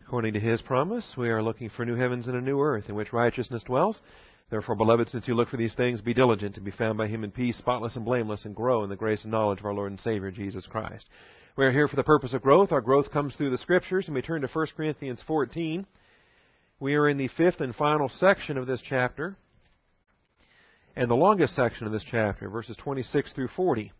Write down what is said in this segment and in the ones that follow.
According to His promise, we are looking for new heavens and a new earth in which righteousness dwells. Therefore, beloved, since you look for these things, be diligent to be found by Him in peace, spotless and blameless, and grow in the grace and knowledge of our Lord and Savior, Jesus Christ. We are here for the purpose of growth. Our growth comes through the Scriptures, and we turn to 1 Corinthians 14. We are in the fifth and final section of this chapter, and the longest section of this chapter, verses 26 through 40,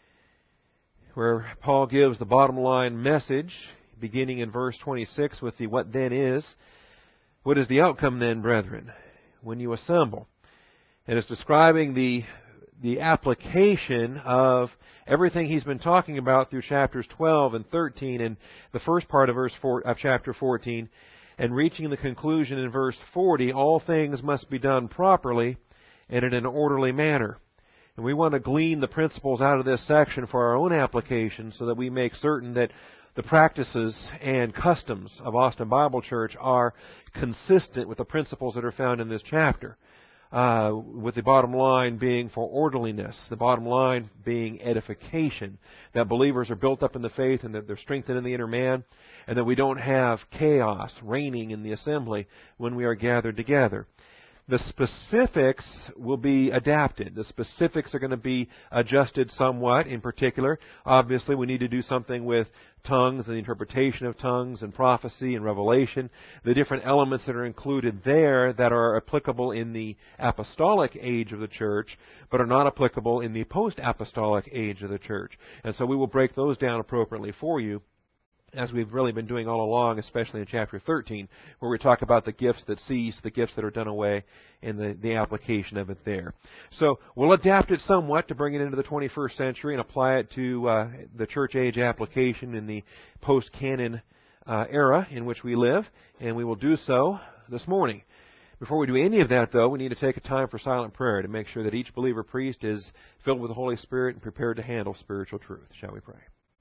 where Paul gives the bottom line message, beginning in verse 26 with the what then is. What is the outcome then, brethren, when you assemble? And it's describing the application of everything he's been talking about through chapters 12 and 13 and the first part of chapter 14, and reaching the conclusion in verse 40, all things must be done properly and in an orderly manner. And we want to glean the principles out of this section for our own application so that we make certain that the practices and customs of Austin Bible Church are consistent with the principles that are found in this chapter. With the bottom line being for orderliness, the bottom line being edification, that believers are built up in the faith and that they're strengthened in the inner man, and that we don't have chaos reigning in the assembly when we are gathered together. The specifics will be adapted. The specifics are going to be adjusted somewhat. In particular, obviously, we need to do something with tongues and the interpretation of tongues and prophecy and revelation. The different elements that are included there that are applicable in the apostolic age of the church, but are not applicable in the post-apostolic age of the church. And so we will break those down appropriately for you, as we've really been doing all along, especially in chapter 13, where we talk about the gifts that cease, the gifts that are done away, and the application of it there. So we'll adapt it somewhat to bring it into the 21st century and apply it to the church age application in the post-canon era in which we live, and we will do so this morning. Before we do any of that, though, we need to take a time for silent prayer to make sure that each believer priest is filled with the Holy Spirit and prepared to handle spiritual truth. Shall we pray?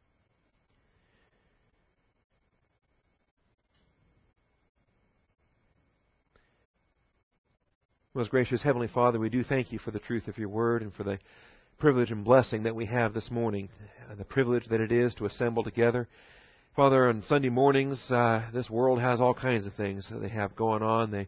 Most gracious Heavenly Father, we do thank you for the truth of your word and for the privilege and blessing that we have this morning, the privilege that it is to assemble together. Father, on Sunday mornings, this world has all kinds of things that they have going on.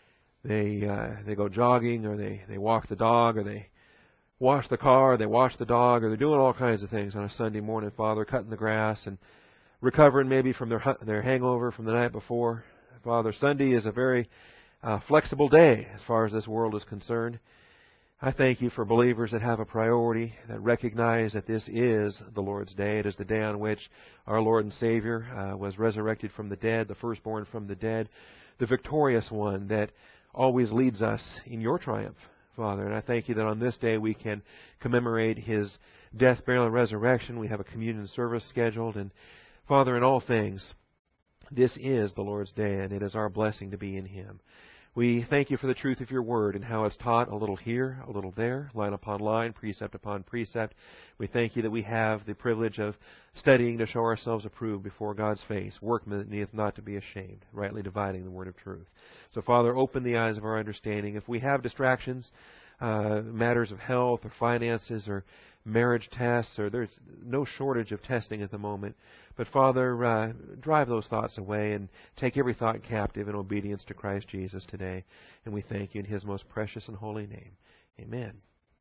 They go jogging, or they walk the dog, or they wash the car, or they wash the dog, or they're doing all kinds of things on a Sunday morning, Father, cutting the grass and recovering maybe from their hangover from the night before. Father, Sunday is a very flexible day as far as this world is concerned. I thank you for believers that have a priority, that recognize that this is the Lord's day. It is the day on which our Lord and Savior was resurrected from the dead, the firstborn from the dead, the victorious one that always leads us in your triumph, Father. And I thank you that on this day we can commemorate His death, burial, and resurrection. We have a communion service scheduled. And Father, in all things, this is the Lord's day, and it is our blessing to be in Him. We thank you for the truth of your word and how it's taught a little here, a little there, line upon line, precept upon precept. We thank you that we have the privilege of studying to show ourselves approved before God's face, workmen that needeth not to be ashamed, rightly dividing the word of truth. So, Father, open the eyes of our understanding. If we have distractions, matters of health or finances or marriage tests, or there's no shortage of testing at the moment. But Father, drive those thoughts away and take every thought captive in obedience to Christ Jesus today. And we thank you in His most precious and holy name. Amen.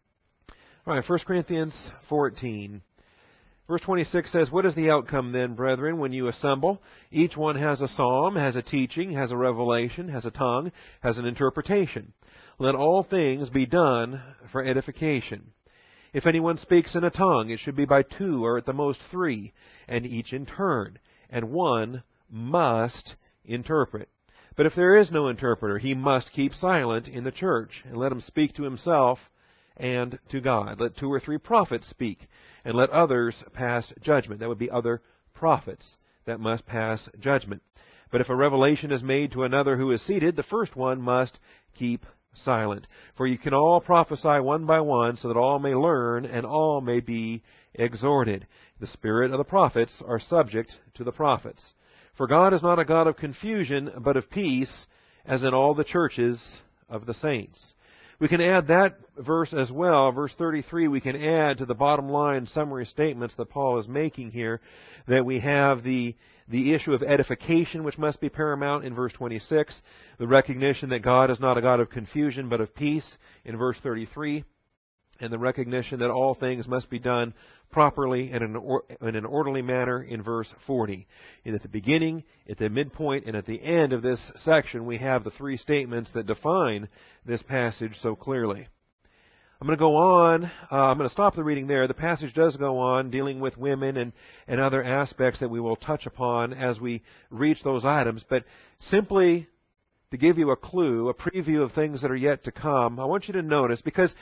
All right, 1 Corinthians 14. Verse 26 says, what is the outcome then, brethren, when you assemble? Each one has a psalm, has a teaching, has a revelation, has a tongue, has an interpretation. Let all things be done for edification. If anyone speaks in a tongue, it should be by two or at the most three, and each in turn, and one must interpret. But if there is no interpreter, he must keep silent in the church, and let him speak to himself and to God. Let 2 or 3 prophets speak, and let others pass judgment. That would be other prophets that must pass judgment. But if a revelation is made to another who is seated, the first one must keep silent. For you can all prophesy one by one, so that all may learn and all may be exhorted. The spirit of the prophets are subject to the prophets. For God is not a God of confusion, but of peace, as in all the churches of the saints. We can add that verse as well, verse 33, we can add to the bottom line summary statements that Paul is making here, that we have the issue of edification, which must be paramount in verse 26, the recognition that God is not a God of confusion, but of peace in verse 33, and the recognition that all things must be done properly and in an orderly manner in verse 40. And at the beginning, at the midpoint, and at the end of this section, we have the three statements that define this passage so clearly. I'm going to go on. I'm going to stop the reading there. The passage does go on, dealing with women and other aspects that we will touch upon as we reach those items. But simply to give you a clue, a preview of things that are yet to come, I want you to notice, because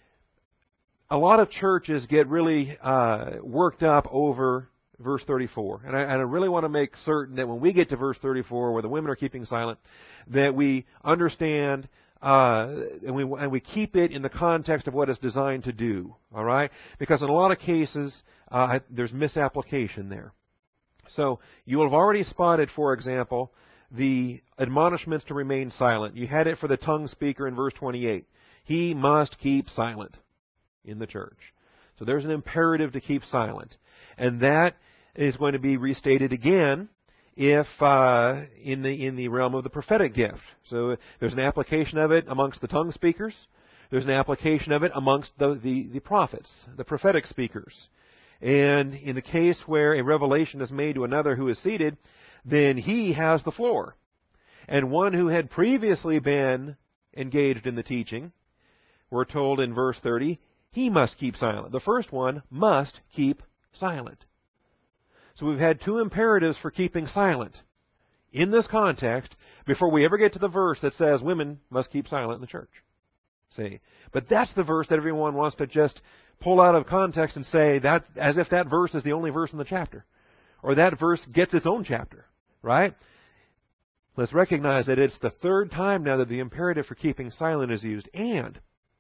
a lot of churches get really worked up over verse 34. And I really want to make certain that when we get to verse 34, where the women are keeping silent, that we understand and we keep it in the context of what it's designed to do. All right? Because in a lot of cases, there's misapplication there. So you will have already spotted, for example, the admonishments to remain silent. You had it for the tongue speaker in verse 28. He must keep silent in the church. So there's an imperative to keep silent. And that is going to be restated again if in the realm of the prophetic gift. So there's an application of it amongst the tongue speakers. There's an application of it amongst the prophets, the prophetic speakers. And in the case where a revelation is made to another who is seated, then he has the floor. And one who had previously been engaged in the teaching, we're told in verse 30, he must keep silent. The first one must keep silent. So we've had two imperatives for keeping silent in this context before we ever get to the verse that says women must keep silent in the church. See? But that's the verse that everyone wants to just pull out of context and say that as if that verse is the only verse in the chapter. Or that verse gets its own chapter. Right? Let's recognize that it's the third time now that the imperative for keeping silent is used. And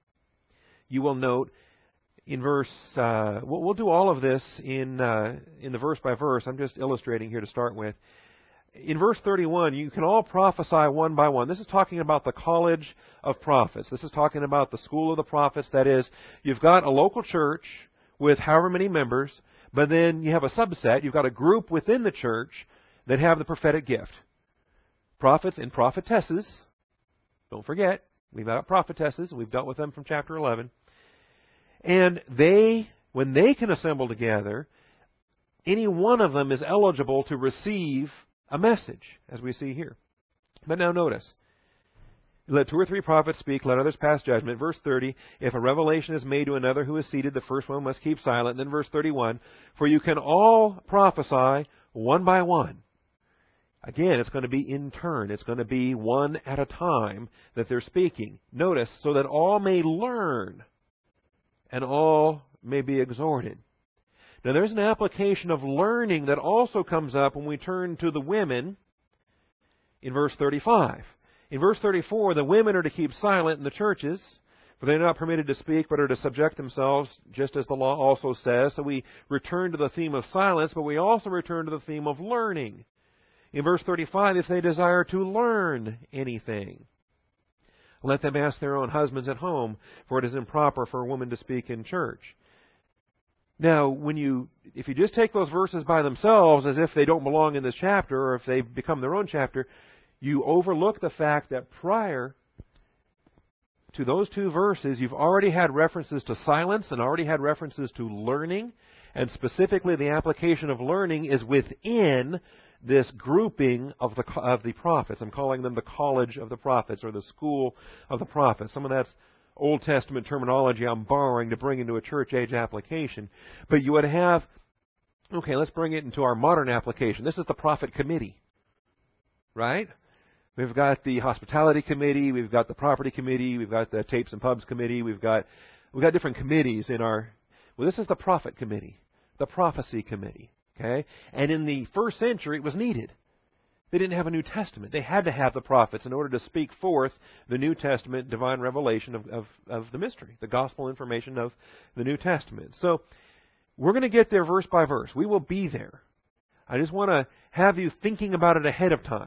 you will note in verse, we'll do all of this in the verse by verse. I'm just illustrating here to start with. In verse 31, you can all prophesy one by one. This is talking about the college of prophets. This is talking about the school of the prophets. That is, you've got a local church with however many members, but then you have a subset. You've got a group within the church that have the prophetic gift. Prophets and prophetesses. Don't forget, we've got prophetesses. We've dealt with them from chapter 11. And when they can assemble together, any one of them is eligible to receive a message, as we see here. But now notice, let two or three prophets speak, let others pass judgment. Verse 30, if a revelation is made to another who is seated, the first one must keep silent. And then verse 31, for you can all prophesy one by one. Again, it's going to be in turn. It's going to be one at a time that they're speaking. Notice, so that all may learn and all may be exhorted. Now, there's an application of learning that also comes up when we turn to the women in verse 35. In verse 34, the women are to keep silent in the churches, for they are not permitted to speak, but are to subject themselves, just as the law also says. So we return to the theme of silence, but we also return to the theme of learning. In verse 35, if they desire to learn anything, let them ask their own husbands at home, for it is improper for a woman to speak in church. Now, if you just take those verses by themselves as if they don't belong in this chapter, or if they become their own chapter, you overlook the fact that prior to those two verses, you've already had references to silence and already had references to learning, and specifically the application of learning is within this grouping of the prophets. I'm calling them the college of the prophets, or the school of the prophets. Some of that's Old Testament terminology I'm borrowing to bring into a church age application. But you would have, okay, let's bring it into our modern application. This is the prophet committee, right? We've got the hospitality committee, we've got the property committee, we've got the tapes and pubs committee, we've got different committees in our, well, this is the prophet committee, the prophecy committee. Okay? And in the first century, it was needed. They didn't have a New Testament. They had to have the prophets in order to speak forth the New Testament divine revelation of the mystery, the gospel information of the New Testament. So we're going to get there verse by verse. We will be there. I just want to have you thinking about it ahead of time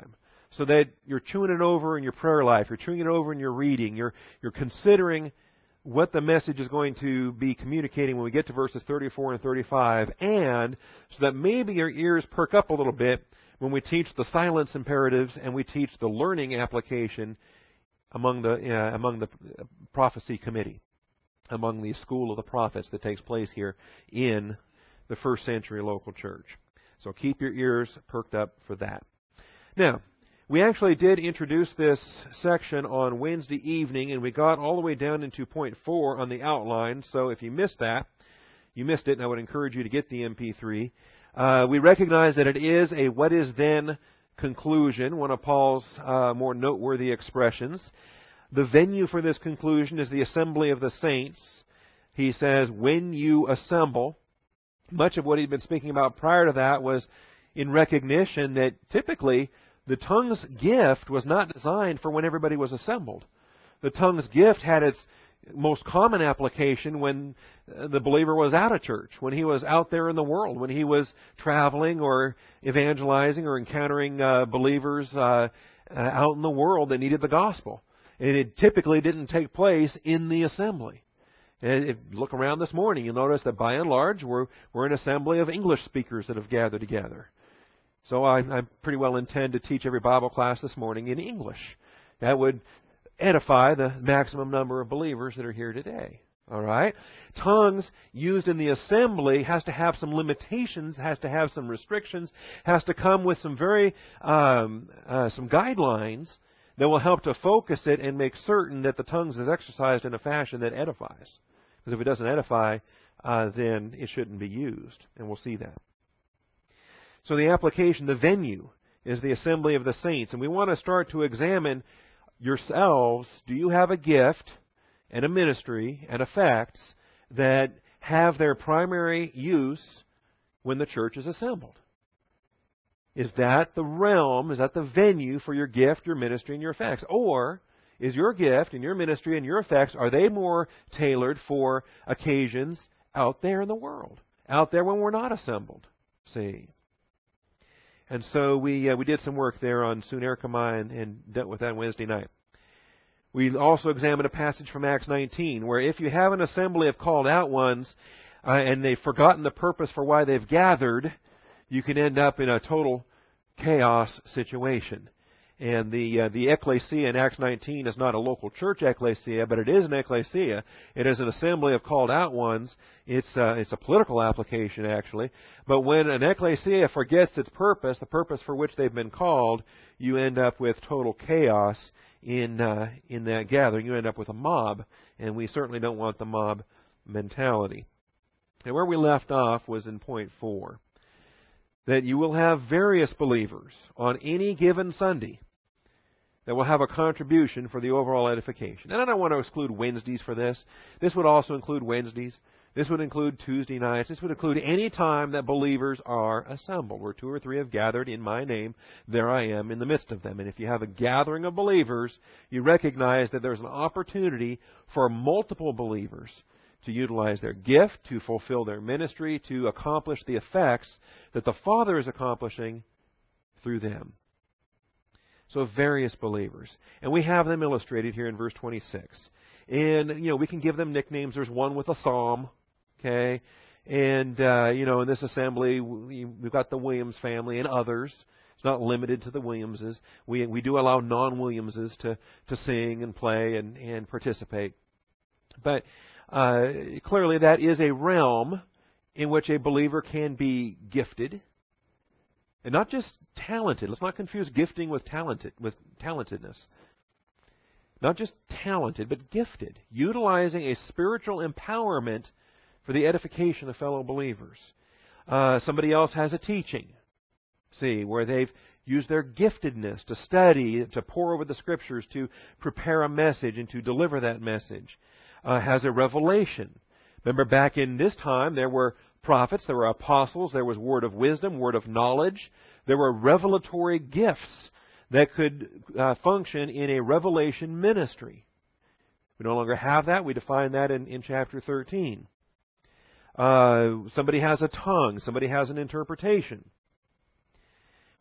so that you're chewing it over in your prayer life, you're chewing it over in your reading, you're considering what the message is going to be communicating when we get to verses 34 and 35, and so that maybe your ears perk up a little bit when we teach the silence imperatives and we teach the learning application among the prophecy committee, among the school of the prophets that takes place here in the first century local church. So keep your ears perked up for that. Now, we actually did introduce this section on Wednesday evening, and we got all the way down into point 4 on the outline. So if you missed that, you missed it, and I would encourage you to get the MP3. We recognize that it is a what is then conclusion, one of Paul's more noteworthy expressions. The venue for this conclusion is the assembly of the saints. He says, when you assemble. Much of what he'd been speaking about prior to that was in recognition that typically the tongues gift was not designed for when everybody was assembled. The tongues gift had its most common application when the believer was out of church, when he was out there in the world, when he was traveling or evangelizing or encountering believers out in the world that needed the gospel. And it typically didn't take place in the assembly. And if you look around this morning, you'll notice that by and large we're an assembly of English speakers that have gathered together. So I pretty well intend to teach every Bible class this morning in English. That would edify the maximum number of believers that are here today. All right? Tongues used in the assembly has to have some limitations, has to have some restrictions, has to come with some very some guidelines that will help to focus it and make certain that the tongues is exercised in a fashion that edifies. Because if it doesn't edify, then it shouldn't be used. And we'll see that. So the application, the venue, is the assembly of the saints. And we want to start to examine yourselves. Do you have a gift and a ministry and effects that have their primary use when the church is assembled? Is that the realm, is that the venue for your gift, your ministry, and your effects? Or is your gift and your ministry and your effects, are they more tailored for occasions out there in the world? Out there when we're not assembled? See? And so we did some work there on Sunerkamai and dealt with that Wednesday night. We also examined a passage from Acts 19, where if you have an assembly of called out ones, and they've forgotten the purpose for why they've gathered, you can end up in a total chaos situation. And the ecclesia in Acts 19 is not a local church ecclesia, but it is an ecclesia. It is an assembly of called out ones. It's a political application, actually. But when an ecclesia forgets its purpose, the purpose for which they've been called, you end up with total chaos in that gathering. You end up with a mob, and we certainly don't want the mob mentality. And where we left off was in point 4. That you will have various believers on any given Sunday that will have a contribution for the overall edification. And I don't want to exclude Wednesdays for this. This would also include Wednesdays. This would include Tuesday nights. This would include any time that believers are assembled. Where 2 or 3 have gathered in my name, there I am in the midst of them. And if you have a gathering of believers, you recognize that there's an opportunity for multiple believers to utilize their gift, to fulfill their ministry, to accomplish the effects that the Father is accomplishing through them. So various believers. And we have them illustrated here in verse 26. And, we can give them nicknames. There's one with a psalm, okay? And, in this assembly, we've got the Williams family and others. It's not limited to the Williamses. We do allow non-Williamses to sing and play and participate. But clearly that is a realm in which a believer can be gifted. And not just talented. Let's not confuse gifting with talentedness. Not just talented, but gifted. Utilizing a spiritual empowerment for the edification of fellow believers. Somebody else has a teaching. See, where they've used their giftedness to study, to pore over the Scriptures, to prepare a message and to deliver that message. Has a revelation. Remember back in this time, there were prophets, there were apostles, there was word of wisdom, word of knowledge. There were revelatory gifts that could function in a revelation ministry. We no longer have that. We define that in chapter 13. Somebody has a tongue. Somebody has an interpretation.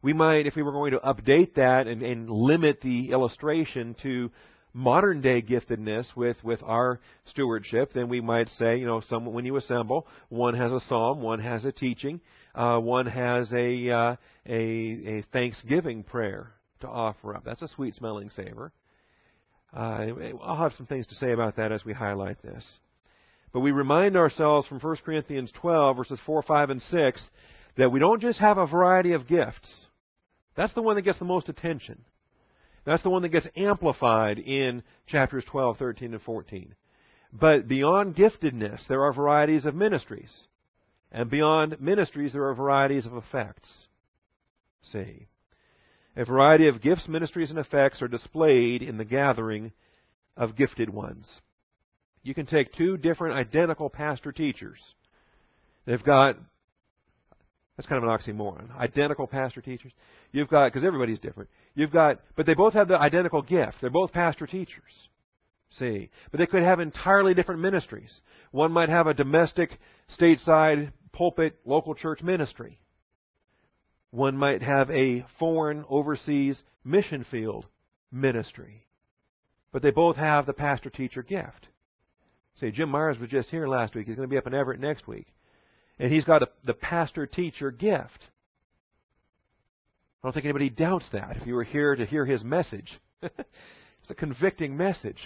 We might, if we were going to update that and limit the illustration to modern day giftedness with our stewardship, then we might say, when you assemble, one has a psalm, one has a teaching, one has a thanksgiving prayer to offer up. That's a sweet smelling savor. I'll have some things to say about that as we highlight this. But we remind ourselves from 1 Corinthians 12, verses 4, 5, and 6, that we don't just have a variety of gifts. That's the one that gets the most attention. That's the one that gets amplified in chapters 12, 13, and 14. But beyond giftedness, there are varieties of ministries. And beyond ministries, there are varieties of effects. See, a variety of gifts, ministries, and effects are displayed in the gathering of gifted ones. You can take two different identical pastor-teachers. They've got, that's kind of an oxymoron, identical pastor-teachers. You've got, because everybody's different. But they both have the identical gift. They're both pastor-teachers. See, but they could have entirely different ministries. One might have a domestic, stateside, pulpit, local church ministry. One might have a foreign, overseas mission field ministry. But they both have the pastor-teacher gift. See, Jim Myers was just here last week. He's going to be up in Everett next week. And he's got the pastor-teacher gift. I don't think anybody doubts that if you were here to hear his message. It's a convicting message.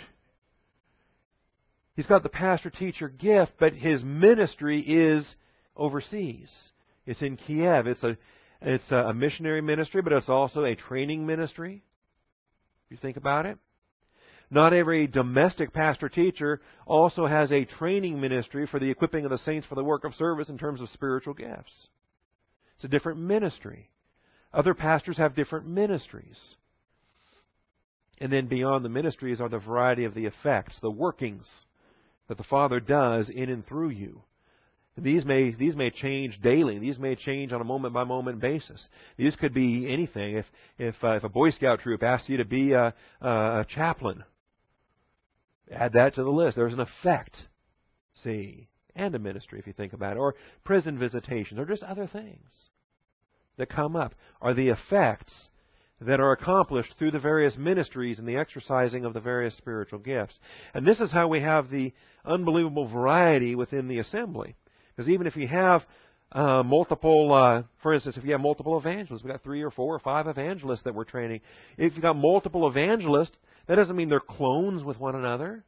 He's got the pastor-teacher gift, but his ministry is overseas. It's in Kiev. It's a missionary ministry, but it's also a training ministry. If you think about it. Not every domestic pastor-teacher also has a training ministry for the equipping of the saints for the work of service in terms of spiritual gifts. It's a different ministry. Other pastors have different ministries. And then beyond the ministries are the variety of the effects, the workings that the Father does in and through you. These may change daily. These may change on a moment-by-moment basis. These could be anything. If a Boy Scout troop asks you to be a chaplain, add that to the list. There's an effect, see, and a ministry if you think about it. Or prison visitations, or just other things that come up are the effects that are accomplished through the various ministries and the exercising of the various spiritual gifts. And this is how we have the unbelievable variety within the assembly. Because even if you have multiple, for instance, if you have multiple evangelists, we've got 3 or 4 or 5 evangelists that we're training. If you've got multiple evangelists, that doesn't mean they're clones with one another.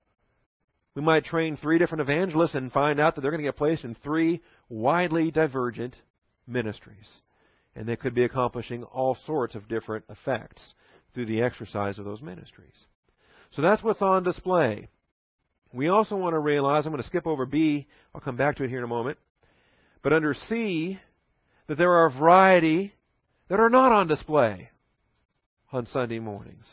We might train 3 different evangelists and find out that they're going to get placed in 3 widely divergent ministries. And they could be accomplishing all sorts of different effects through the exercise of those ministries. So that's what's on display. We also want to realize, I'm going to skip over B, I'll come back to it here in a moment, but under C, that there are a variety that are not on display on Sunday mornings.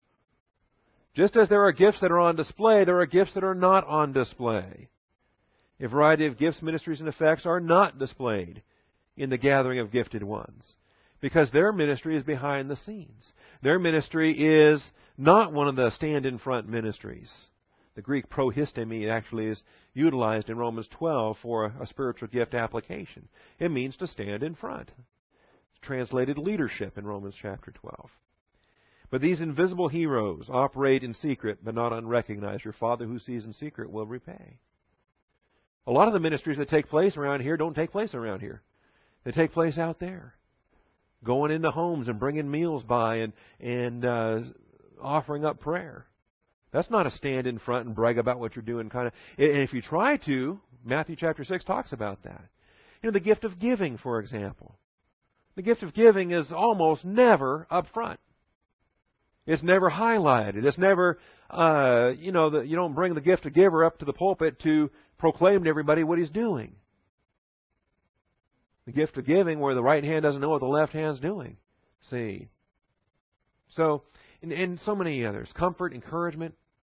Just as there are gifts that are on display, there are gifts that are not on display. A variety of gifts, ministries, and effects are not displayed in the gathering of gifted ones, because their ministry is behind the scenes. Their ministry is not one of the stand-in-front ministries. The Greek prohistemi actually is utilized in Romans 12 for a spiritual gift application. It means to stand in front. It's translated leadership in Romans chapter 12. But these invisible heroes operate in secret, but not unrecognized. Your Father who sees in secret will repay. A lot of the ministries that take place around here don't take place around here. They take place out there. Going into homes and bringing meals by and offering up prayer. That's not a stand in front and brag about what you're doing kind of. And if you try to, Matthew chapter 6 talks about that. The gift of giving, for example. The gift of giving is almost never up front. It's never highlighted. It's never, you don't bring the gift of giver up to the pulpit to proclaim to everybody what he's doing. The gift of giving where the right hand doesn't know what the left hand's doing. See? So, and so many others. Comfort, encouragement.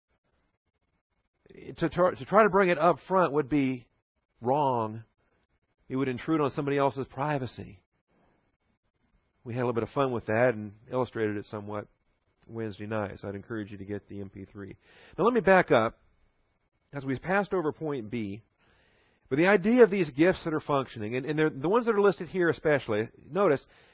To try to bring it up front would be wrong. It would intrude on somebody else's privacy. We had a little bit of fun with that and illustrated it somewhat Wednesday night. So I'd encourage you to get the MP3. Now let me back up as we've passed over point B. But the idea of these gifts that are functioning, and they're the ones that are listed here especially, notice,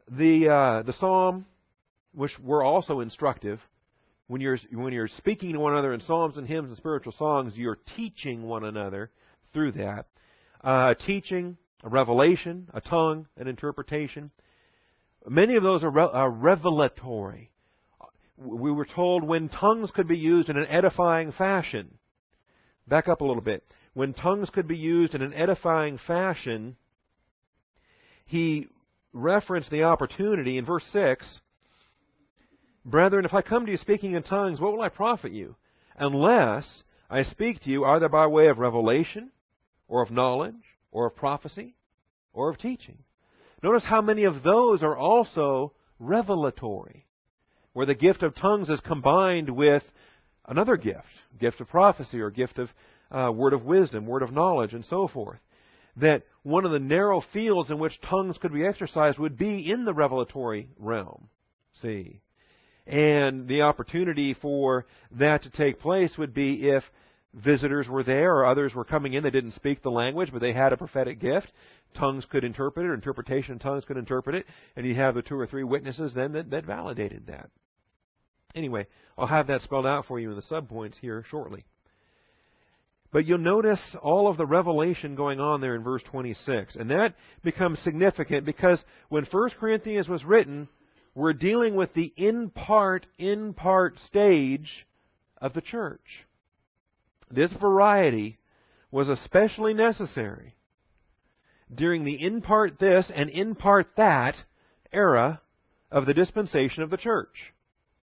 The psalm, which were also instructive, when you're speaking to one another in psalms and hymns and spiritual songs, you're teaching one another through that. Teaching, a revelation, a tongue, an interpretation. Many of those are revelatory. We were told when tongues could be used in an edifying fashion. Back up a little bit. When tongues could be used in an edifying fashion, he referenced the opportunity in verse 6. Brethren, if I come to you speaking in tongues, what will I profit you? Unless I speak to you either by way of revelation, or of knowledge, or of prophecy, or of teaching. Notice how many of those are also revelatory, where the gift of tongues is combined with another gift of prophecy, or gift of word of wisdom, word of knowledge, and so forth. That one of the narrow fields in which tongues could be exercised would be in the revelatory realm. See? And the opportunity for that to take place would be if visitors were there or others were coming in. They didn't speak the language, but they had a prophetic gift. Tongues could interpret it, or interpretation of tongues could interpret it, and you have the 2 or 3 witnesses then that validated that. Anyway, I'll have that spelled out for you in the subpoints here shortly. But you'll notice all of the revelation going on there in verse 26. And that becomes significant because when 1 Corinthians was written, we're dealing with the in part stage of the church. This variety was especially necessary during the in part this and in part that era of the dispensation of the church.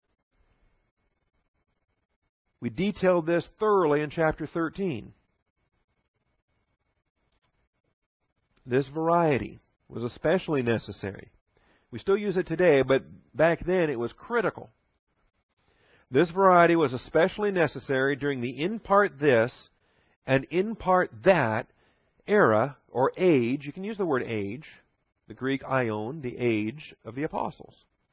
We detailed this thoroughly in chapter 13. This variety was especially necessary. We still use it today, but back then it was critical. This variety was especially necessary during the in part this and in part that era or age. You can use the word age, the Greek aion, the age of the apostles.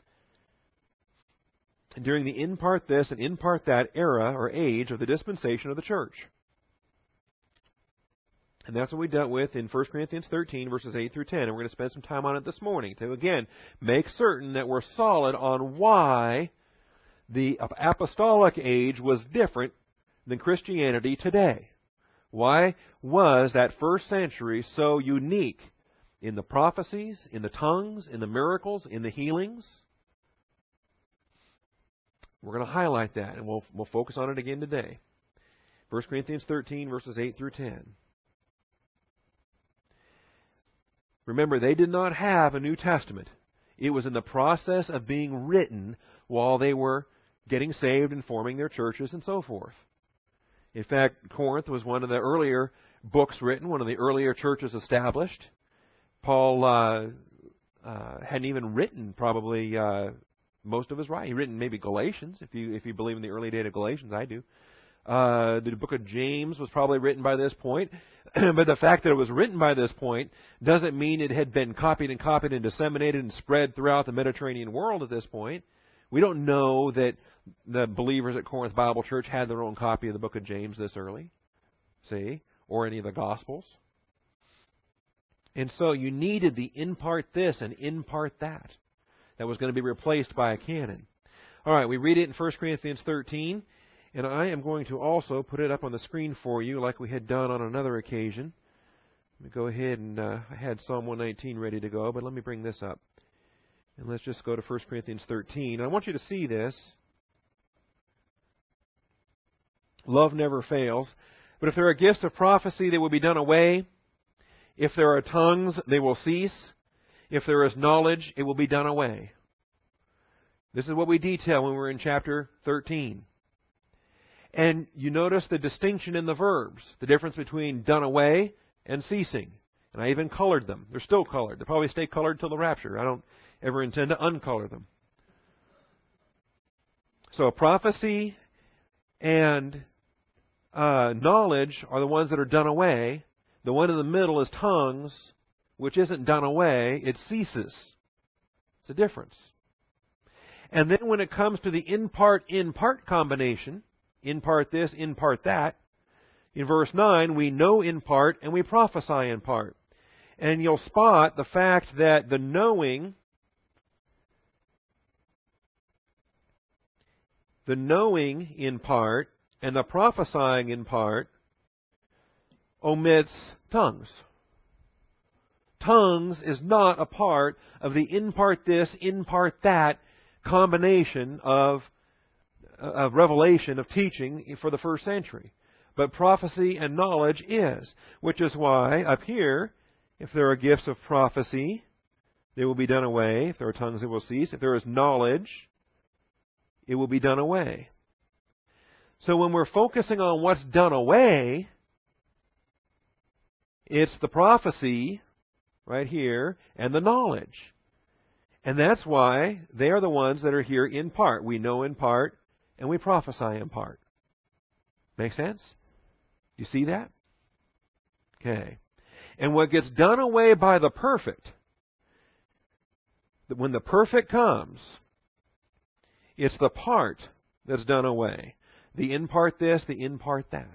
During the in part this and in part that era or age of the dispensation of the church. And that's what we dealt with in 1 Corinthians 13, verses 8 through 10. And we're going to spend some time on it this morning to, again, make certain that we're solid on why the apostolic age was different than Christianity today. Why was that first century so unique in the prophecies, in the tongues, in the miracles, in the healings? We're going to highlight that, and we'll focus on it again today. 1 Corinthians 13, verses 8 through 10. Remember, they did not have a New Testament. It was in the process of being written while they were getting saved and forming their churches and so forth. In fact, Corinth was one of the earlier books written, one of the earlier churches established. Paul hadn't even written probably most of his writing. He'd written maybe Galatians, if you believe in the early date of Galatians. I do. The book of James was probably written by this point. But the fact that it was written by this point doesn't mean it had been copied and disseminated and spread throughout the Mediterranean world at this point. We don't know that the believers at Corinth Bible Church had their own copy of the book of James this early, see, or any of the Gospels. And so you needed the in part this and in part that was going to be replaced by a canon. All right, we read it in 1 Corinthians 13. And I am going to also put it up on the screen for you like we had done on another occasion. Let me go ahead and I had Psalm 119 ready to go, but let me bring this up. And let's just go to 1 Corinthians 13. I want you to see this. Love never fails. But if there are gifts of prophecy, they will be done away. If there are tongues, they will cease. If there is knowledge, it will be done away. This is what we detail when we're in chapter 13. And you notice the distinction in the verbs, the difference between done away and ceasing. And I even colored them. They're still colored. They'll probably stay colored till the rapture. I don't ever intend to uncolor them. So prophecy and knowledge are the ones that are done away. The one in the middle is tongues, which isn't done away. It ceases. It's a difference. And then when it comes to the in part combination, in part this, in part that. In verse 9, we know in part and we prophesy in part. And you'll spot the fact that the knowing the knowing in part and the prophesying in part omits tongues. Tongues is not a part of the in part this, in part that combination of revelation, of teaching for the first century. But prophecy and knowledge is, which is why up here, if there are gifts of prophecy, they will be done away. If there are tongues, they will cease. If there is knowledge, it will be done away. So when we're focusing on what's done away, it's the prophecy right here and the knowledge. And that's why they are the ones that are here in part. We know in part and we prophesy in part. Make sense? You see that? Okay. And what gets done away by the perfect, when the perfect comes, it's the part that's done away. The in part this, the in part that.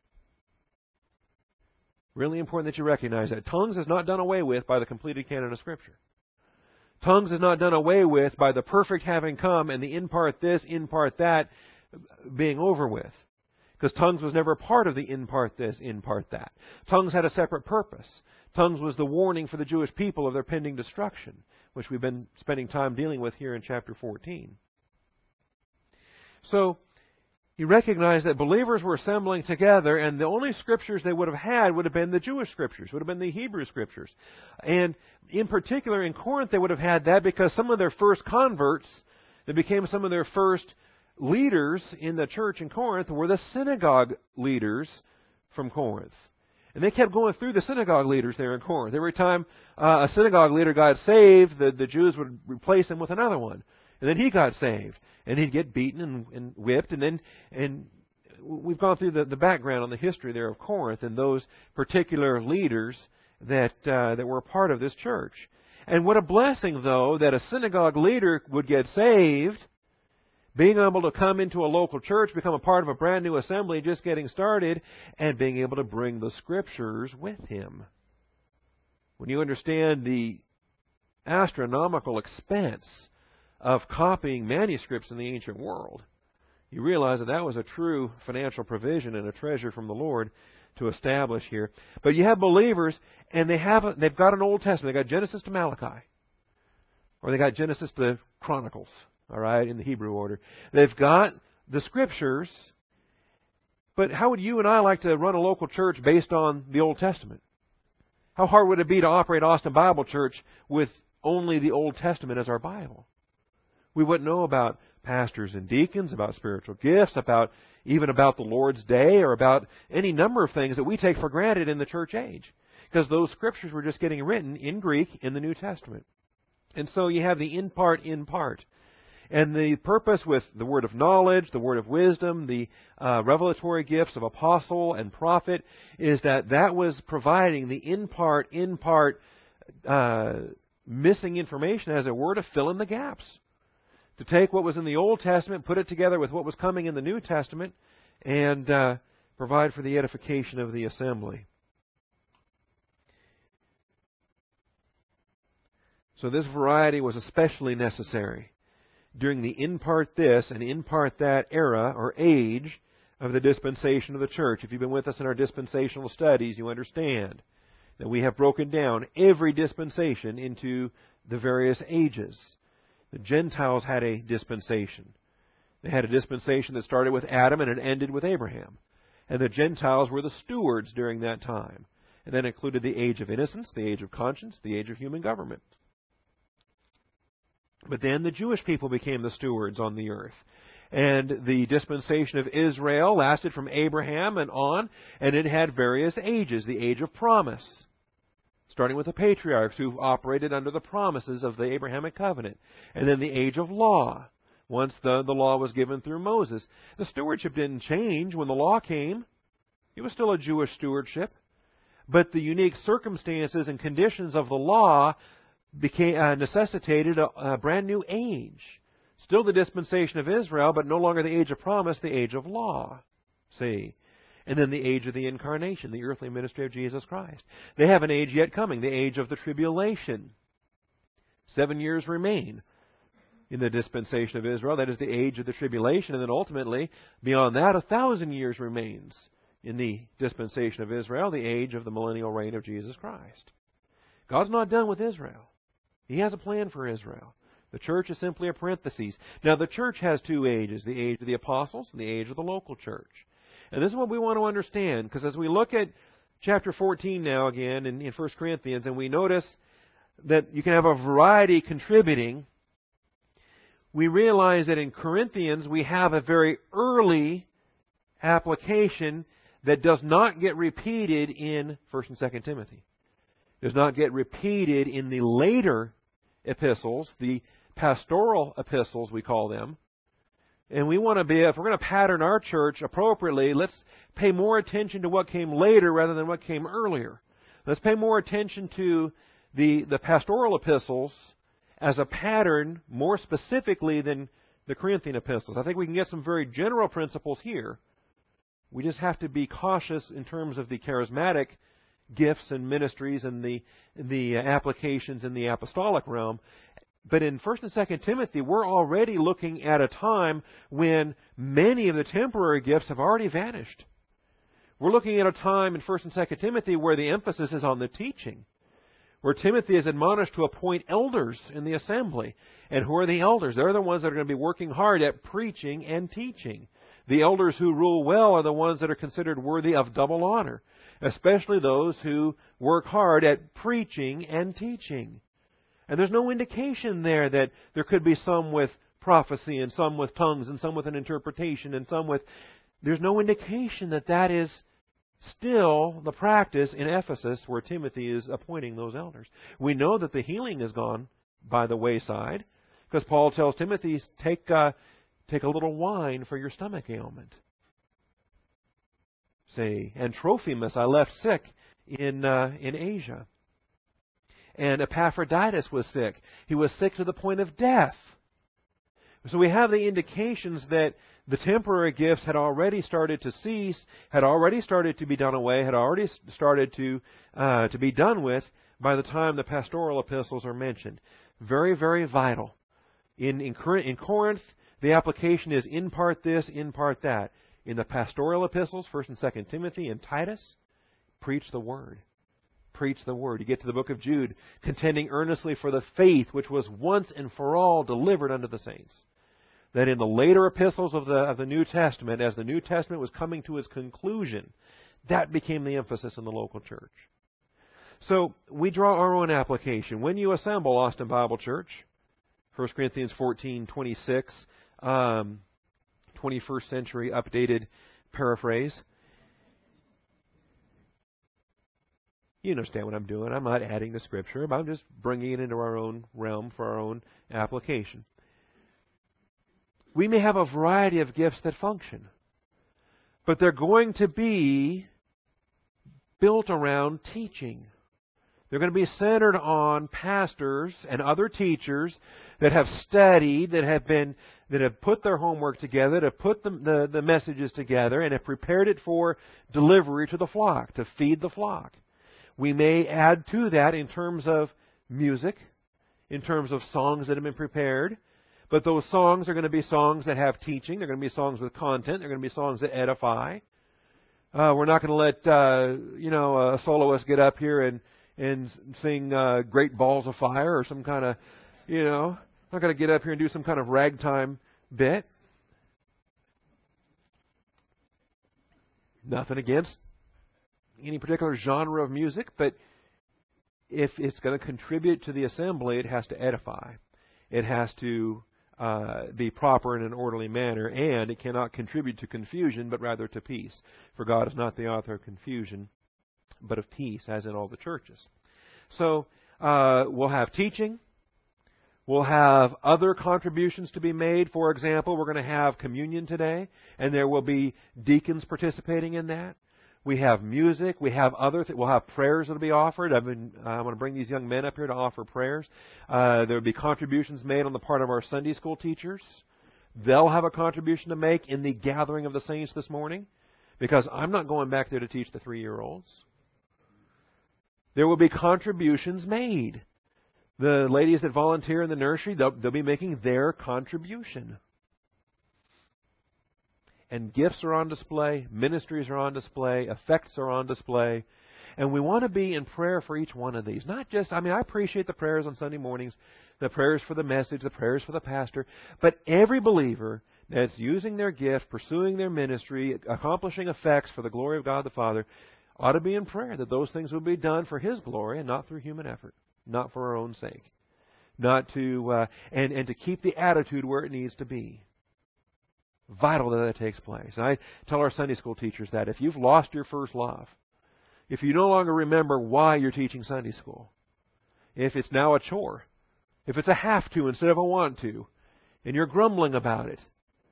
Really important that you recognize that. Tongues is not done away with by the completed canon of Scripture. Tongues is not done away with by the perfect having come and the in part this, in part that being over with. Because tongues was never part of the in part this, in part that. Tongues had a separate purpose. Tongues was the warning for the Jewish people of their pending destruction, which we've been spending time dealing with here in chapter 14. So, you recognize that believers were assembling together, and the only scriptures they would have been the Jewish scriptures, would have been the Hebrew scriptures. And in particular, in Corinth, they would have had that because some of their first converts that became some of their first leaders in the church in Corinth were the synagogue leaders from Corinth. And they kept going through the synagogue leaders there in Corinth. Every time a synagogue leader got saved, the Jews would replace him with another one. And then he got saved. And he'd get beaten and whipped. And we've gone through the background on the history there of Corinth and those particular leaders that were a part of this church. And what a blessing, though, that a synagogue leader would get saved, being able to come into a local church, become a part of a brand new assembly just getting started, and being able to bring the Scriptures with him. When you understand the astronomical expense of copying manuscripts in the ancient world, you realize that was a true financial provision and a treasure from the Lord to establish here. But you have believers, and they've got an Old Testament. They've got Genesis to Malachi. Or they got Genesis to Chronicles, all right, in the Hebrew order. They've got the Scriptures, but how would you and I like to run a local church based on the Old Testament? How hard would it be to operate Austin Bible Church with only the Old Testament as our Bible? We wouldn't know about pastors and deacons, about spiritual gifts, even about the Lord's Day, or about any number of things that we take for granted in the church age. Because those Scriptures were just getting written in Greek in the New Testament. And so you have the in part. And the purpose with the word of knowledge, the word of wisdom, the revelatory gifts of apostle and prophet is that was providing the in part, missing information, as it were, to fill in the gaps. To take what was in the Old Testament, put it together with what was coming in the New Testament, and provide for the edification of the assembly. So this variety was especially necessary during the in part this and in part that era or age of the dispensation of the church. If you've been with us in our dispensational studies, you understand that we have broken down every dispensation into the various ages. The Gentiles had a dispensation. They had a dispensation that started with Adam and it ended with Abraham. And the Gentiles were the stewards during that time. And that included the age of innocence, the age of conscience, the age of human government. But then the Jewish people became the stewards on the earth. And the dispensation of Israel lasted from Abraham and on, and it had various ages. The age of promise, starting with the patriarchs who operated under the promises of the Abrahamic covenant. And then the age of law, once the law was given through Moses. The stewardship didn't change when the law came. It was still a Jewish stewardship. But the unique circumstances and conditions of the law necessitated a brand new age. Still the dispensation of Israel, but no longer the age of promise, the age of law. See? And then the age of the incarnation, the earthly ministry of Jesus Christ. They have an age yet coming, the age of the tribulation. 7 years remain in the dispensation of Israel. That is the age of the tribulation. And then ultimately, beyond that, 1,000 years remains in the dispensation of Israel, the age of the millennial reign of Jesus Christ. God's not done with Israel. He has a plan for Israel. The church is simply a parenthesis. Now, the church has two ages, the age of the apostles and the age of the local church. And this is what we want to understand, because as we look at chapter 14 now again in 1 Corinthians, and we notice that you can have a variety contributing, we realize that in Corinthians we have a very early application that does not get repeated in 1 and 2 Timothy. Does not get repeated in the later epistles, the pastoral epistles we call them. And we want to be, if we're going to pattern our church appropriately, let's pay more attention to what came later rather than what came earlier. Let's pay more attention to the pastoral epistles as a pattern more specifically than the Corinthian epistles. I think we can get some very general principles here. We just have to be cautious in terms of the charismatic gifts and ministries and the applications in the apostolic realm. But in 1 and 2 Timothy, we're already looking at a time when many of the temporary gifts have already vanished. We're looking at a time in 1 and 2 Timothy where the emphasis is on the teaching, where Timothy is admonished to appoint elders in the assembly. And who are the elders? They're the ones that are going to be working hard at preaching and teaching. The elders who rule well are the ones that are considered worthy of double honor, especially those who work hard at preaching and teaching. And there's no indication there that there could be some with prophecy and some with tongues and some with an interpretation and some with... There's no indication that that is still the practice in Ephesus where Timothy is appointing those elders. We know that the healing has gone by the wayside because Paul tells Timothy, take a little wine for your stomach ailment. Say, and Trophimus I left sick in Asia. And Epaphroditus was sick. He was sick to the point of death. So we have the indications that the temporary gifts had already started to cease, had already started to be done away, had already started to be done with by the time the pastoral epistles are mentioned. Very, very vital. In Corinth, the application is in part this, in part that. In the pastoral epistles, 1 and 2 Timothy and Titus, preach the Word. Preach the Word. You get to the book of Jude, contending earnestly for the faith which was once and for all delivered unto the saints. That in the later epistles of the New Testament, as the New Testament was coming to its conclusion, that became the emphasis in the local church. So we draw our own application. When you assemble Austin Bible Church, 1 Corinthians 14:26, 21st century updated paraphrase. You understand what I'm doing. I'm not adding to Scripture, but I'm just bringing it into our own realm for our own application. We may have a variety of gifts that function, but they're going to be built around teaching. They're going to be centered on pastors and other teachers that have studied, that have put their homework together, that have put the messages together, and have prepared it for delivery to the flock, to feed the flock. We may add to that in terms of music, in terms of songs that have been prepared. But those songs are going to be songs that have teaching. They're going to be songs with content. They're going to be songs that edify. We're not going to let a soloist get up here and sing Great Balls of Fire or some kind of, not going to get up here and do some kind of ragtime bit. Nothing against any particular genre of music, but if it's going to contribute to the assembly, it has to edify. It has to be proper in an orderly manner, and it cannot contribute to confusion, but rather to peace. For God is not the author of confusion, but of peace, as in all the churches. So we'll have teaching. We'll have other contributions to be made. For example, we're going to have communion today, and there will be deacons participating in that. We have music. We have we'll have prayers that will be offered. I want to bring these young men up here to offer prayers. There will be contributions made on the part of our Sunday school teachers. They'll have a contribution to make in the gathering of the saints this morning, because I'm not going back there to teach the 3-year-olds. There will be contributions made. The ladies that volunteer in the nursery, they'll be making their contribution. And gifts are on display, ministries are on display, effects are on display. And we want to be in prayer for each one of these. Not just, I appreciate the prayers on Sunday mornings, the prayers for the message, the prayers for the pastor. But every believer that's using their gift, pursuing their ministry, accomplishing effects for the glory of God the Father, ought to be in prayer that those things will be done for His glory and not through human effort, not for our own sake. Not to, and to keep the attitude where it needs to be. Vital that takes place. And I tell our Sunday school teachers that if you've lost your first love, if you no longer remember why you're teaching Sunday school, if it's now a chore, if it's a have to instead of a want to, and you're grumbling about it,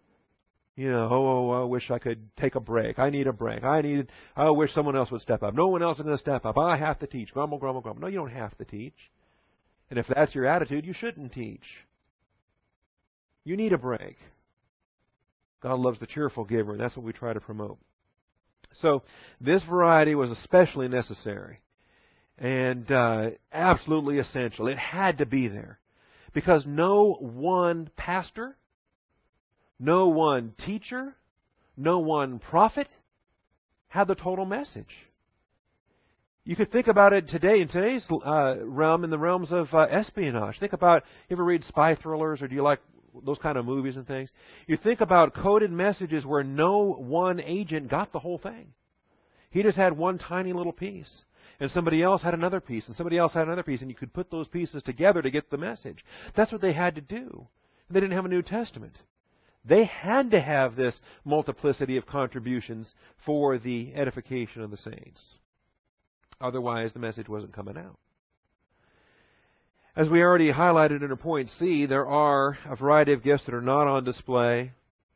I wish I could take a break. I need a break. I wish someone else would step up. No one else is going to step up. I have to teach. Grumble, grumble, grumble. No, you don't have to teach. And if that's your attitude, you shouldn't teach. You need a break. God loves the cheerful giver, and that's what we try to promote. So this variety was especially necessary and absolutely essential. It had to be there because no one pastor, no one teacher, no one prophet had the total message. You could think about it today, in today's realm, in the realms of espionage. Think about, you ever read spy thrillers, or do you like those kind of movies and things? You think about coded messages where no one agent got the whole thing. He just had one tiny little piece. And somebody else had another piece, and somebody else had another piece, and you could put those pieces together to get the message. That's what they had to do. They didn't have a New Testament. They had to have this multiplicity of contributions for the edification of the saints. Otherwise, the message wasn't coming out. As we already highlighted in point C, there are a variety of gifts that are not on display.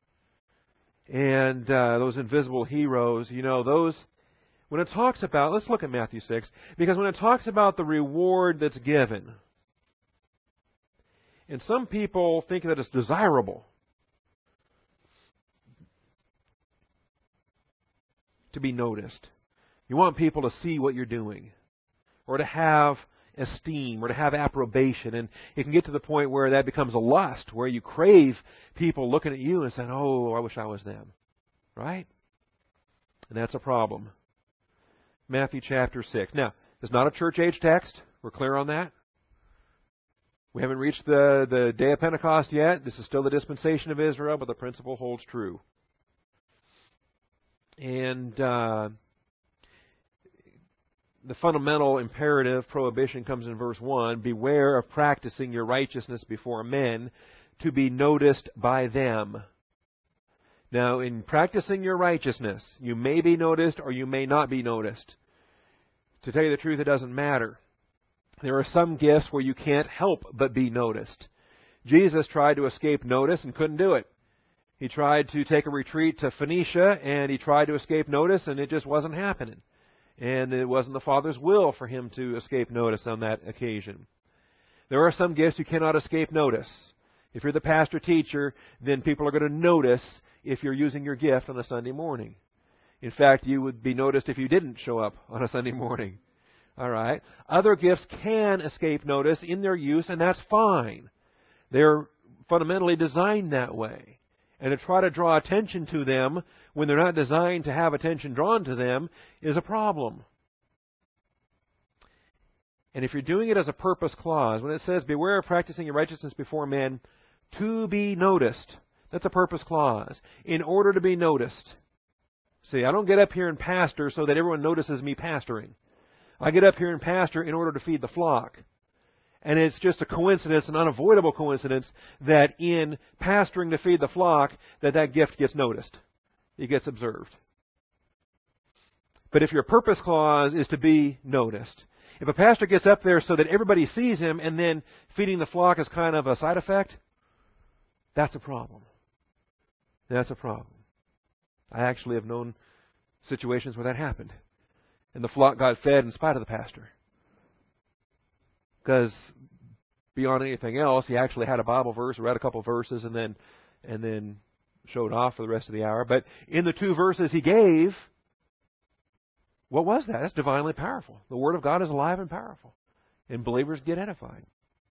And those invisible heroes, those, when it talks about, let's look at Matthew 6, because when it talks about the reward that's given, and some people think that it's desirable to be noticed. You want people to see what you're doing, or to have esteem, or to have approbation. And it can get to the point where that becomes a lust, where you crave people looking at you and saying, oh, I wish I was them. Right? And that's a problem. Matthew chapter 6. Now, it's not a church age text. We're clear on that. We haven't reached the day of Pentecost yet. This is still the dispensation of Israel, but the principle holds true. And the fundamental imperative prohibition comes in verse 1. Beware of practicing your righteousness before men to be noticed by them. Now, in practicing your righteousness, you may be noticed or you may not be noticed. To tell you the truth, it doesn't matter. There are some gifts where you can't help but be noticed. Jesus tried to escape notice and couldn't do it. He tried to take a retreat to Phoenicia and he tried to escape notice and it just wasn't happening. And it wasn't the Father's will for him to escape notice on that occasion. There are some gifts you cannot escape notice. If you're the pastor-teacher, then people are going to notice if you're using your gift on a Sunday morning. In fact, you would be noticed if you didn't show up on a Sunday morning. All right. Other gifts can escape notice in their use, and that's fine. They're fundamentally designed that way. And to try to draw attention to them when they're not designed to have attention drawn to them is a problem. And if you're doing it as a purpose clause, when it says, beware of practicing your righteousness before men to be noticed, that's a purpose clause. In order to be noticed. See, I don't get up here and pastor so that everyone notices me pastoring. I get up here and pastor in order to feed the flock. And it's just a coincidence, an unavoidable coincidence, that in pastoring to feed the flock, that gift gets noticed. It gets observed. But if your purpose clause is to be noticed, if a pastor gets up there so that everybody sees him and then feeding the flock is kind of a side effect, that's a problem. That's a problem. I actually have known situations where that happened. And the flock got fed in spite of the pastor. Because beyond anything else, he actually had a Bible verse, read a couple verses, and then showed off for the rest of the hour. But in the 2 verses he gave, what was that? That's divinely powerful. The Word of God is alive and powerful. And believers get edified.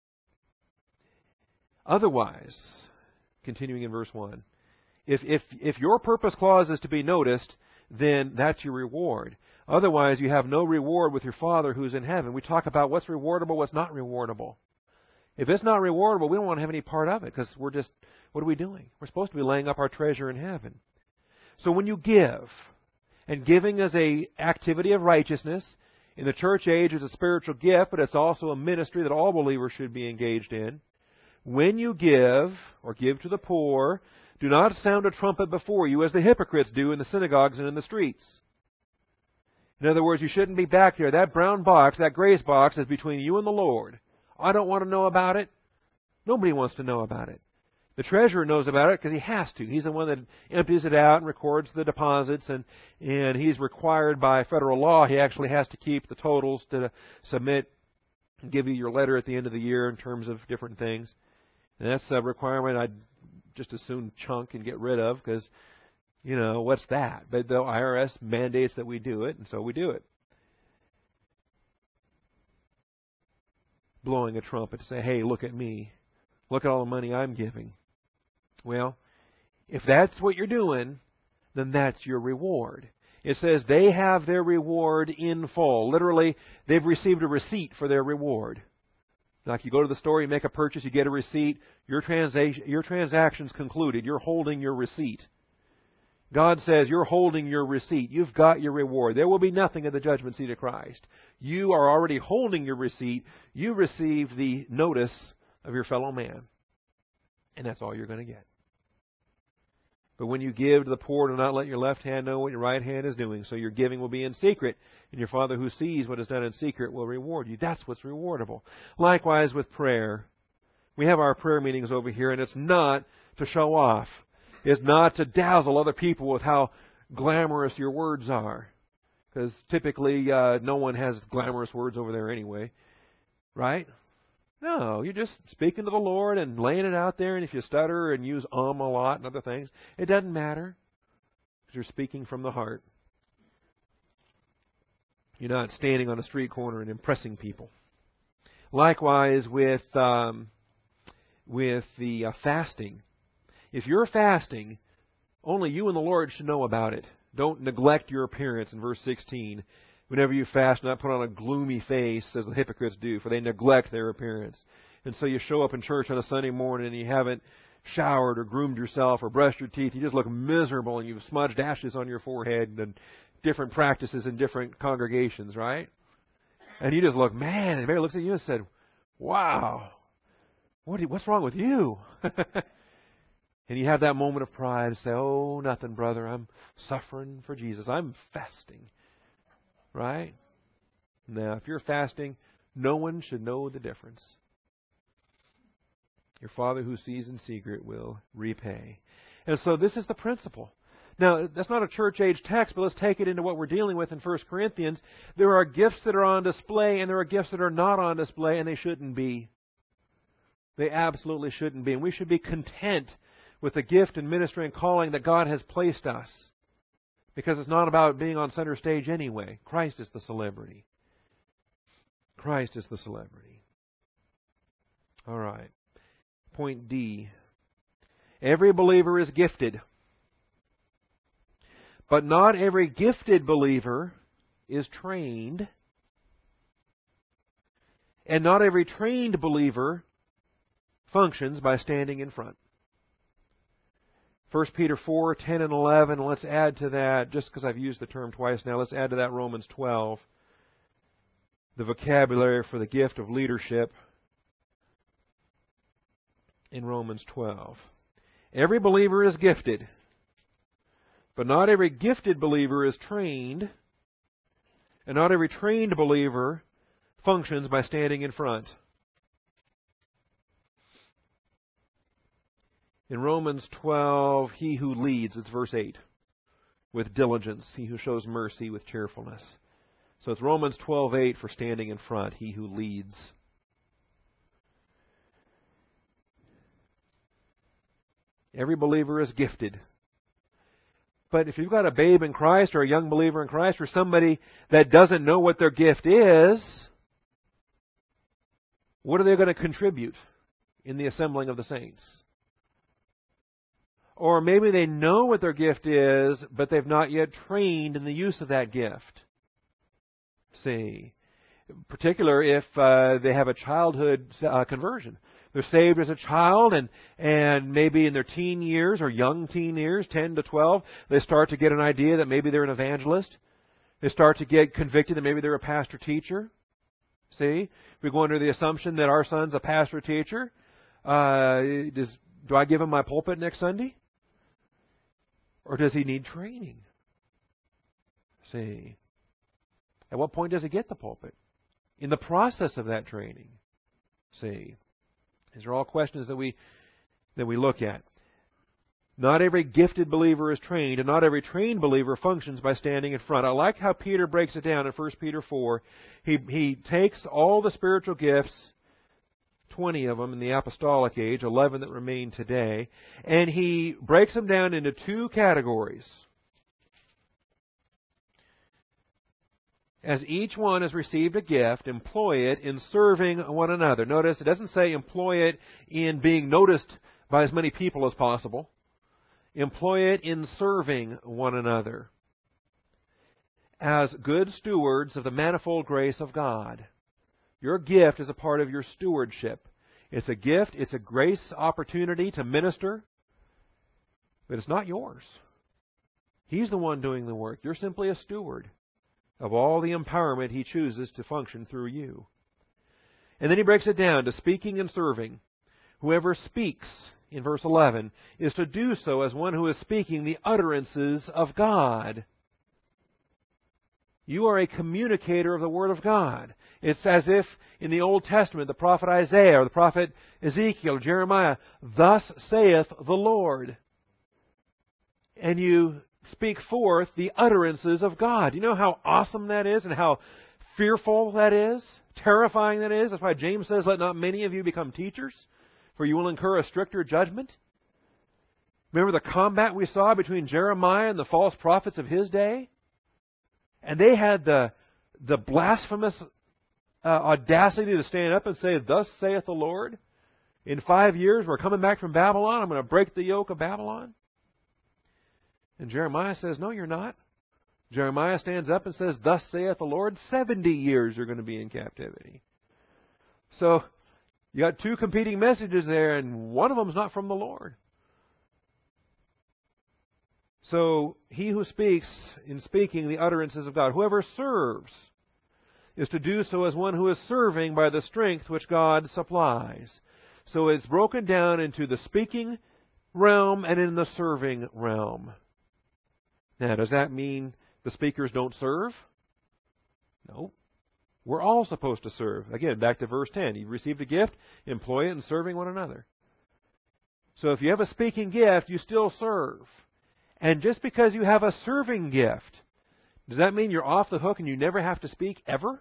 Otherwise, continuing in verse 1, if your purpose clause is to be noticed, then that's your reward. Otherwise, you have no reward with your Father who's in heaven. We talk about what's rewardable, what's not rewardable. If it's not rewardable, we don't want to have any part of it, because we're just, what are we doing? We're supposed to be laying up our treasure in heaven. So when you give, and giving is an activity of righteousness, in the church age it's a spiritual gift, but it's also a ministry that all believers should be engaged in. When you give, or give to the poor, do not sound a trumpet before you as the hypocrites do in the synagogues and in the streets. In other words, you shouldn't be back there. That brown box, that grace box, is between you and the Lord. I don't want to know about it. Nobody wants to know about it. The treasurer knows about it because he has to. He's the one that empties it out and records the deposits, and he's required by federal law. He actually has to keep the totals to submit and give you your letter at the end of the year in terms of different things. And that's a requirement I'd just as soon chunk and get rid of because, what's that? But the IRS mandates that we do it, and so we do it. Blowing a trumpet to say, hey, look at me. Look at all the money I'm giving. Well, if that's what you're doing, then that's your reward. It says they have their reward in full. Literally, they've received a receipt for their reward. Like you go to the store, you make a purchase, you get a receipt. Your transaction's concluded. You're holding your receipt. God says you're holding your receipt. You've got your reward. There will be nothing at the judgment seat of Christ. You are already holding your receipt. You received the notice of your fellow man. And that's all you're going to get. But when you give to the poor, do not let your left hand know what your right hand is doing. So your giving will be in secret, and your Father who sees what is done in secret will reward you. That's what's rewardable. Likewise with prayer. We have our prayer meetings over here, and it's not to show off. It's not to dazzle other people with how glamorous your words are. Because typically no one has glamorous words over there anyway. Right? No, you're just speaking to the Lord and laying it out there. And if you stutter and use a lot and other things, it doesn't matter. Because you're speaking from the heart. You're not standing on a street corner and impressing people. Likewise with the fasting. If you're fasting, only you and the Lord should know about it. Don't neglect your appearance in verse 16. Whenever you fast, do not put on a gloomy face, as the hypocrites do, for they neglect their appearance. And so you show up in church on a Sunday morning and you haven't showered or groomed yourself or brushed your teeth. You just look miserable and you've smudged ashes on your forehead and different practices in different congregations, right? And you just look, man, and everybody looks at you and said, wow, what's wrong with you? And you have that moment of pride and say, oh, nothing, brother. I'm suffering for Jesus. I'm fasting. Right? Now, if you're fasting, no one should know the difference. Your Father who sees in secret will repay. And so this is the principle. Now, that's not a church age text, but let's take it into what we're dealing with in 1 Corinthians. There are gifts that are on display, and there are gifts that are not on display, and they shouldn't be. They absolutely shouldn't be. And we should be content with the gift and ministry and calling that God has placed us. Because it's not about being on center stage anyway. Christ is the celebrity. Christ is the celebrity. All right. Point D. Every believer is gifted. But not every gifted believer is trained. And not every trained believer functions by standing in front. 1 Peter 4, 10 and 11, let's add to that, just because I've used the term twice now, let's add to that Romans 12, the vocabulary for the gift of leadership in Romans 12. Every believer is gifted, but not every gifted believer is trained, and not every trained believer functions by standing in front. In Romans 12, he who leads, it's verse 8, with diligence, he who shows mercy with cheerfulness. So it's Romans 12:8 for standing in front, he who leads. Every believer is gifted. But if you've got a babe in Christ or a young believer in Christ or somebody that doesn't know what their gift is, what are they going to contribute in the assembling of the saints. Or maybe they know what their gift is, but they've not yet trained in the use of that gift. See, in particular if they have a childhood conversion. They're saved as a child, and maybe in their teen years or young teen years, 10 to 12, they start to get an idea that maybe they're an evangelist. They start to get convicted that maybe they're a pastor-teacher. See? We go under the assumption that our son's a pastor-teacher. Do I give him my pulpit next Sunday? Or does he need training? See? At what point does he get the pulpit? In the process of that training. See? These are all questions that we look at. Not every gifted believer is trained, and not every trained believer functions by standing in front. I like how Peter breaks it down in 1 Peter 4. He takes all the spiritual gifts, 20 of them in the apostolic age, 11 that remain today, and he breaks them down into two categories. As each one has received a gift, employ it in serving one another. Notice, it doesn't say employ it in being noticed by as many people as possible. Employ it in serving one another as good stewards of the manifold grace of God. Your gift is a part of your stewardship. It's a gift, it's a grace opportunity to minister, but it's not yours. He's the one doing the work. You're simply a steward of all the empowerment He chooses to function through you. And then he breaks it down to speaking and serving. Whoever speaks, in verse 11, is to do so as one who is speaking the utterances of God. You are a communicator of the Word of God. It's as if in the Old Testament, the prophet Isaiah or the prophet Ezekiel or Jeremiah, thus saith the Lord. And you speak forth the utterances of God. You know how awesome that is and how fearful that is? Terrifying that is? That's why James says, let not many of you become teachers, for you will incur a stricter judgment. Remember the combat we saw between Jeremiah and the false prophets of his day? And they had the blasphemous audacity to stand up and say, thus saith the Lord, in 5 years we're coming back from Babylon, I'm going to break the yoke of Babylon. And Jeremiah says, no, you're not. Jeremiah stands up and says, thus saith the Lord, 70 years you're going to be in captivity. So, you got two competing messages there, and one of them is not from the Lord. So, he who speaks, in speaking the utterances of God, whoever serves, is to do so as one who is serving by the strength which God supplies. So it's broken down into the speaking realm and in the serving realm. Now, does that mean the speakers don't serve? No. We're all supposed to serve. Again, back to verse 10. You've received a gift, employ it in serving one another. So if you have a speaking gift, you still serve. And just because you have a serving gift, does that mean you're off the hook and you never have to speak ever?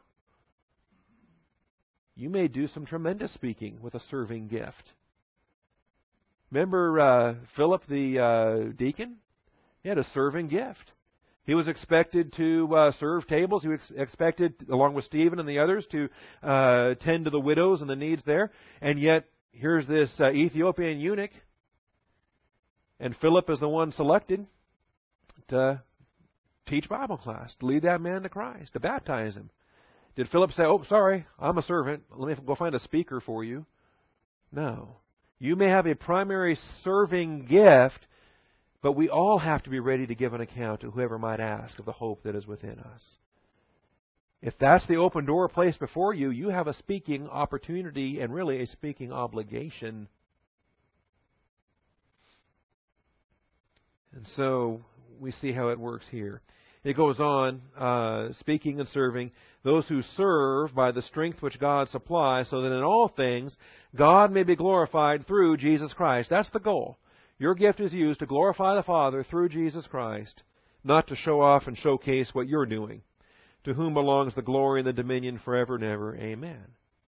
You may do some tremendous speaking with a serving gift. Remember Philip the deacon? He had a serving gift. He was expected to serve tables. He was expected, along with Stephen and the others, to tend to the widows and the needs there. And yet, here's this Ethiopian eunuch. And Philip is the one selected to teach Bible class, to lead that man to Christ, to baptize him. Did Philip say, oh, sorry, I'm a servant. Let me go find a speaker for you? No. You may have a primary serving gift, but we all have to be ready to give an account to whoever might ask of the hope that is within us. If that's the open door placed before you, you have a speaking opportunity and really a speaking obligation. And so we see how it works here. It goes on, speaking and serving, those who serve by the strength which God supplies, so that in all things God may be glorified through Jesus Christ. That's the goal. Your gift is used to glorify the Father through Jesus Christ, not to show off and showcase what you're doing. To whom belongs the glory and the dominion forever and ever. Amen.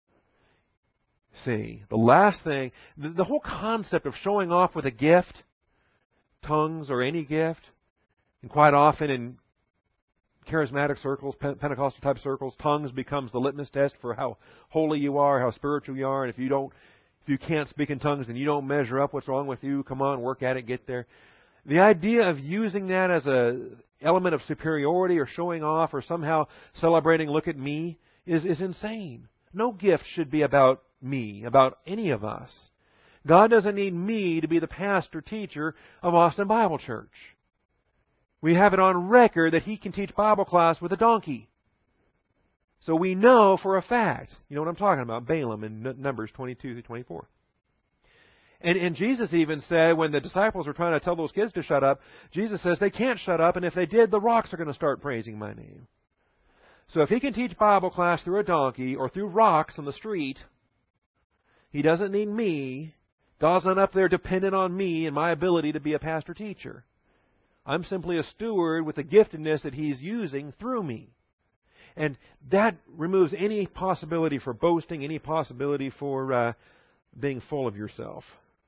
See, the last thing, the whole concept of showing off with a gift, tongues or any gift, and quite often in charismatic circles, Pentecostal type circles, tongues becomes the litmus test for how holy you are, how spiritual you are, and if If you can't speak in tongues, then you don't measure up. What's wrong with you? Come on, work at it, get there. The idea of using that as an element of superiority or showing off or somehow celebrating, look at me, is insane. No gift should be about me, about any of us. God doesn't need me to be the pastor teacher of Austin Bible Church. We have it on record that He can teach Bible class with a donkey. So we know for a fact. You know what I'm talking about, Balaam in Numbers 22 through 24. And Jesus even said, when the disciples were trying to tell those kids to shut up, Jesus says they can't shut up, and if they did, the rocks are going to start praising my name. So if He can teach Bible class through a donkey or through rocks on the street, He doesn't need me. God's not up there dependent on me and my ability to be a pastor teacher. I'm simply a steward with the giftedness that He's using through me. And that removes any possibility for boasting, any possibility for being full of yourself.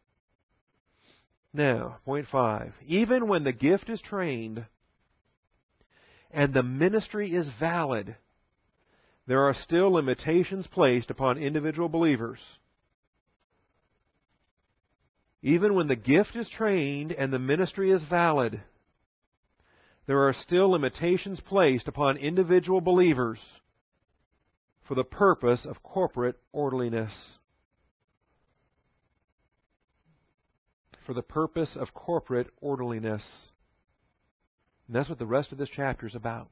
Now, point 5. Even when the gift is trained and the ministry is valid, there are still limitations placed upon individual believers. Even when the gift is trained and the ministry is valid, there are still limitations placed upon individual believers for the purpose of corporate orderliness. For the purpose of corporate orderliness. And that's what the rest of this chapter is about.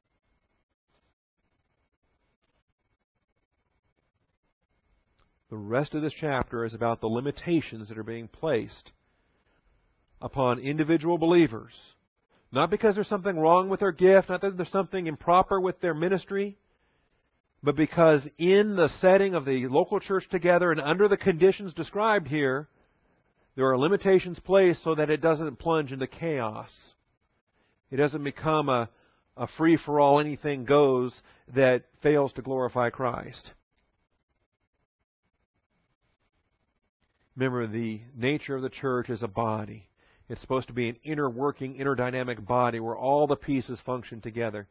The rest of this chapter is about the limitations that are being placed upon individual believers. Not because there's something wrong with their gift, not that there's something improper with their ministry, but because in the setting of the local church together and under the conditions described here, there are limitations placed so that it doesn't plunge into chaos. It doesn't become a free-for-all, anything goes that fails to glorify Christ. Remember, the nature of the church is a body. It's supposed to be an inner working, inner dynamic body where all the pieces function together.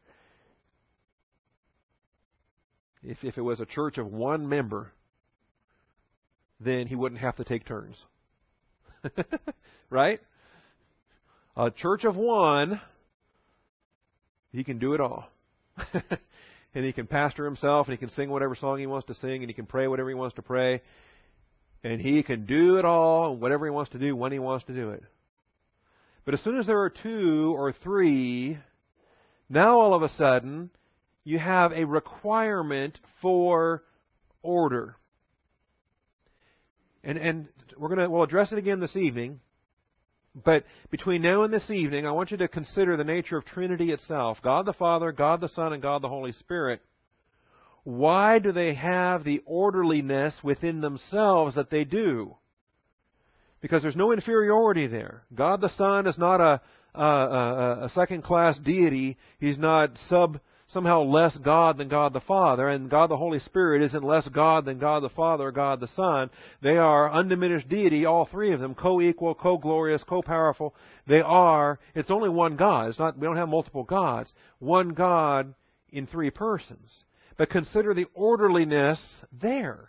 If it was a church of one member, then he wouldn't have to take turns. Right? A church of one, he can do it all. And he can pastor himself, and he can sing whatever song he wants to sing, and he can pray whatever he wants to pray. And he can do it all, whatever he wants to do, when he wants to do it. But as soon as there are 2 or 3, now all of a sudden, you have a requirement for order. And we'll address it again this evening. But between now and this evening, I want you to consider the nature of Trinity itself. God the Father, God the Son, and God the Holy Spirit. Why do they have the orderliness within themselves that they do? Because there's no inferiority there. God the Son is not a second-class deity. He's not somehow less God than God the Father. And God the Holy Spirit isn't less God than God the Father or God the Son. They are undiminished deity, all 3 of them, co-equal, co-glorious, co-powerful. It's only one God. We don't have multiple gods. One God in 3 persons. But consider the orderliness there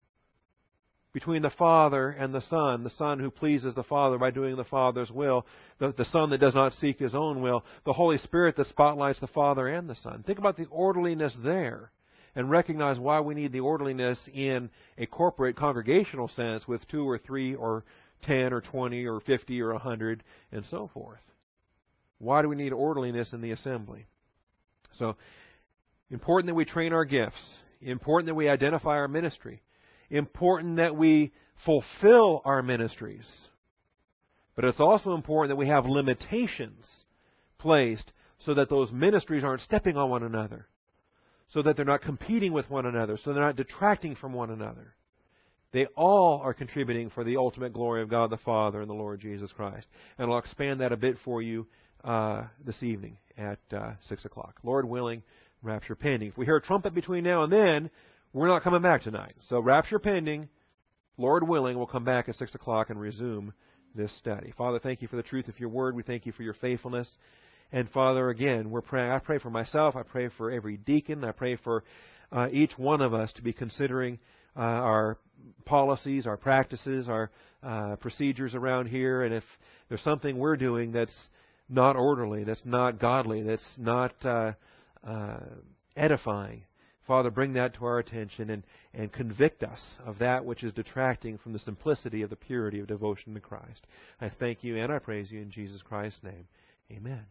between the Father and the Son who pleases the Father by doing the Father's will, the Son that does not seek His own will, the Holy Spirit that spotlights the Father and the Son. Think about the orderliness there and recognize why we need the orderliness in a corporate congregational sense with 2 or 3 or 10 or 20 or 50 or 100 and so forth. Why do we need orderliness in the assembly? So, important that we train our gifts. Important that we identify our ministry. Important that we fulfill our ministries. But it's also important that we have limitations placed so that those ministries aren't stepping on one another. So that they're not competing with one another. So they're not detracting from one another. They all are contributing for the ultimate glory of God the Father and the Lord Jesus Christ. And I'll expand that a bit for you this evening at 6 o'clock. Lord willing, rapture pending. If we hear a trumpet between now and then, we're not coming back tonight. So rapture pending, Lord willing, we'll come back at 6 o'clock and resume this study. Father, thank You for the truth of Your Word. We thank You for Your faithfulness. And Father, again, we're praying. I pray for myself. I pray for every deacon. I pray for each one of us to be considering our policies, our practices, our procedures around here, and if there's something we're doing that's not orderly, that's not godly, that's not edifying, Father, bring that to our attention and convict us of that which is detracting from the simplicity of the purity of devotion to Christ. I thank you and I praise you in Jesus Christ's name. Amen.